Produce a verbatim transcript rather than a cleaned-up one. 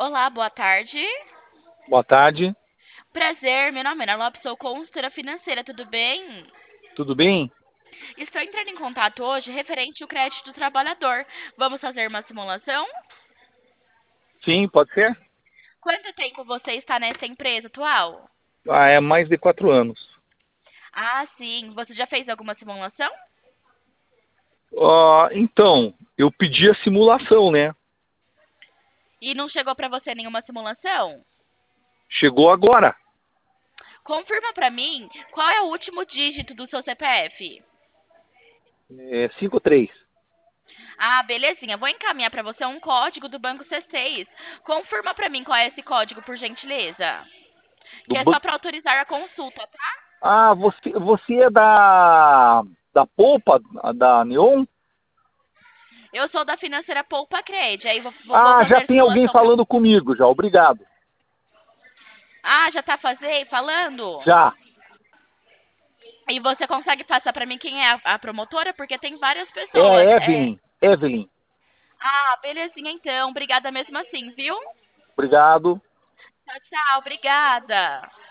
Olá, boa tarde. Boa tarde, Prazer, meu nome é Ana Lopes, sou consultora financeira, tudo bem? tudo bem? Estou entrando em contato hoje referente ao crédito do trabalhador. Vamos fazer uma simulação? Sim, pode ser? Quanto tempo você está nessa empresa atual? Ah, é mais de quatro anos. Ah, sim. Você já fez alguma simulação? Ah, então, eu pedi a simulação, né? E não chegou para você nenhuma simulação? Chegou agora. Confirma para mim qual é o último dígito do seu C P F. É cinco três. Ah, belezinha. Vou encaminhar para você um código do Banco C seis. Confirma para mim qual é esse código, por gentileza. Do Que é ban... só para autorizar a consulta, tá? Ah, você, você é da da Polpa, da Neon? Eu sou da financeira Poupa Cred. Aí vou, vou- vou Ah, já fazer tem alguém simulação pra. falando comigo já, obrigado. Ah, já tá fazendo, falando? Já. E você consegue passar pra mim quem é a, a promotora? Porque tem várias É pessoas. a É. Evelyn. Evelyn, Ah, belezinha então. Obrigada mesmo assim, viu? obrigado. Tchau, tchau. Obrigada.